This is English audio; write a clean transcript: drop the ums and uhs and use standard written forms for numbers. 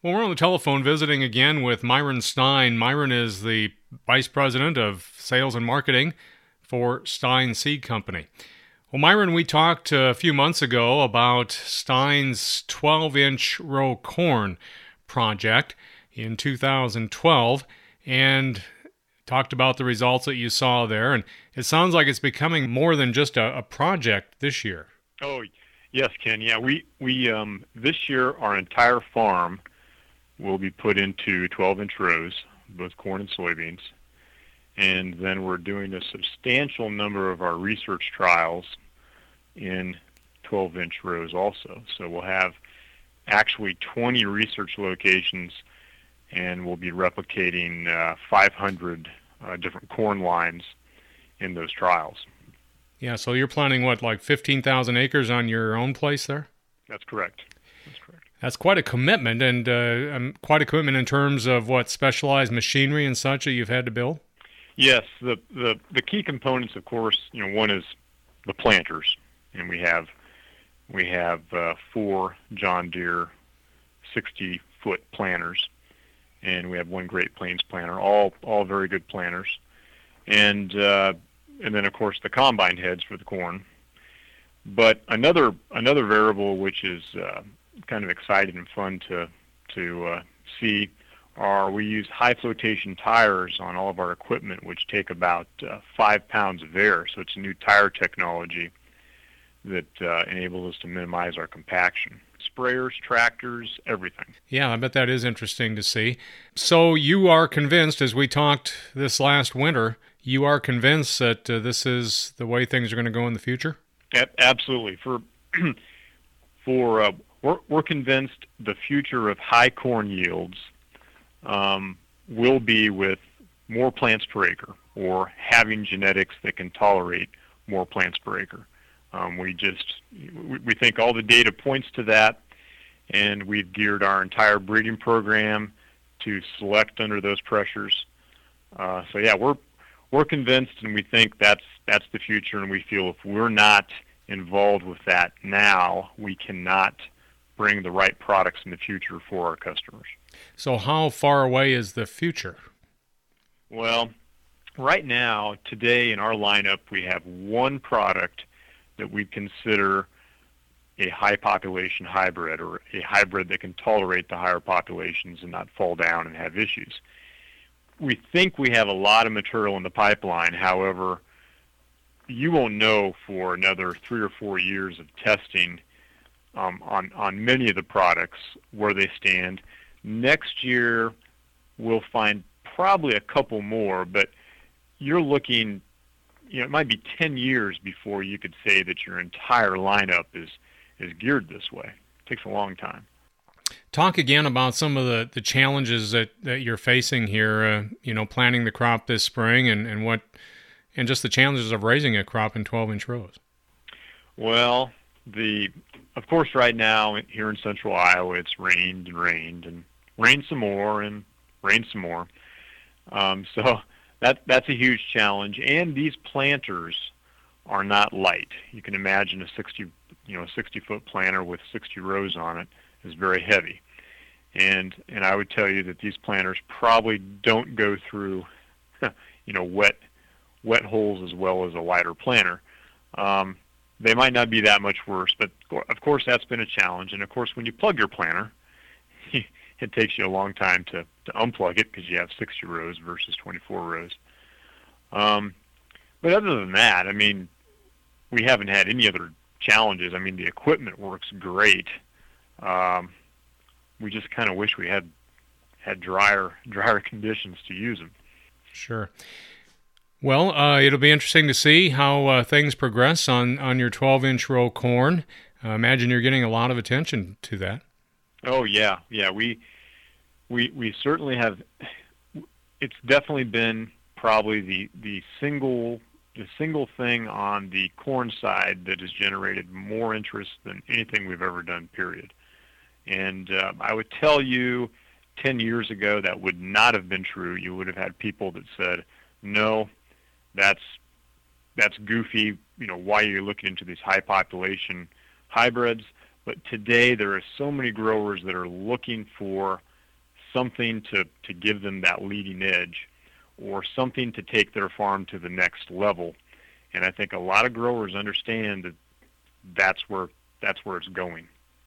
Well, we're on the telephone visiting again with Myron Stein. Myron is the Vice President of Sales and Marketing for Stein Seed Company. Well, Myron, we talked a few months ago about Stein's 12-inch row corn project in 2012 and talked about the results that you saw there. And it sounds like it's becoming more than just a project this year. Oh, yes, Ken. Yeah, we this year our entire farm will be put into 12-inch rows, both corn and soybeans. And then we're doing a substantial number of our research trials in 12-inch rows also. So we'll have actually 20 research locations, and we'll be replicating 500 different corn lines in those trials. Yeah, so you're planning, like 15,000 acres on your own place there? That's correct. That's quite a commitment, and quite a commitment in terms of what specialized machinery and such that you've had to build? Yes, the key components, of course, one is the planters, and we have 4 John Deere 60-foot planters, and we have 1 Great Plains planter, all very good planters, and then of course the combine heads for the corn. But another variable which is kind of exciting and fun to see are we use high flotation tires on all of our equipment, which take about 5 pounds of air. So it's a new tire technology that enables us to minimize our compaction. Sprayers, tractors, everything. Yeah, I bet that is interesting to see. So you are convinced, as we talked this last winter, you are convinced that this is the way things are going to go in the future? Absolutely. We're convinced the future of high corn yields will be with more plants per acre, or having genetics that can tolerate more plants per acre. We think all the data points to that, and we've geared our entire breeding program to select under those pressures. So yeah, we're convinced, and we think that's the future, and we feel if we're not involved with that now, we cannot bring the right products in the future for our customers. So how far away is the future? Well, right now, today in our lineup, we have 1 product that we consider a high population hybrid, or a hybrid that can tolerate the higher populations and not fall down and have issues. We think we have a lot of material in the pipeline. However, you won't know for another 3 or 4 years of testing on many of the products where they stand. Next year, we'll find probably a couple more, but you're looking, it might be 10 years before you could say that your entire lineup is geared this way. It takes a long time. Talk again about some of the challenges that you're facing here, planting the crop this spring and just the challenges of raising a crop in 12-inch rows. Well, of course, right now here in central Iowa, it's rained and rained and rained some more and rained some more. So that's a huge challenge. And these planters are not light. You can imagine a 60-foot planter with 60 rows on it is very heavy. And I would tell you that these planters probably don't go through, wet holes as well as a lighter planter. They might not be that much worse, but of course that's been a challenge. And of course, when you plug your planter, it takes you a long time to unplug it because you have 60 rows versus 24 rows. But other than that, we haven't had any other challenges. The equipment works great. We just kind of wish we had drier conditions to use them. Sure. Well, it'll be interesting to see how things progress on your 12-inch row corn. I imagine you're getting a lot of attention to that. Oh yeah. We certainly have. It's definitely been probably the single thing on the corn side that has generated more interest than anything we've ever done. Period. And I would tell you, 10 years ago, that would not have been true. You would have had people that said, "No, that's goofy. Why are you looking into these high population hybrids?" But today there are so many growers that are looking for something to give them that leading edge or something to take their farm to the next level. And I think a lot of growers understand that that's where it's going.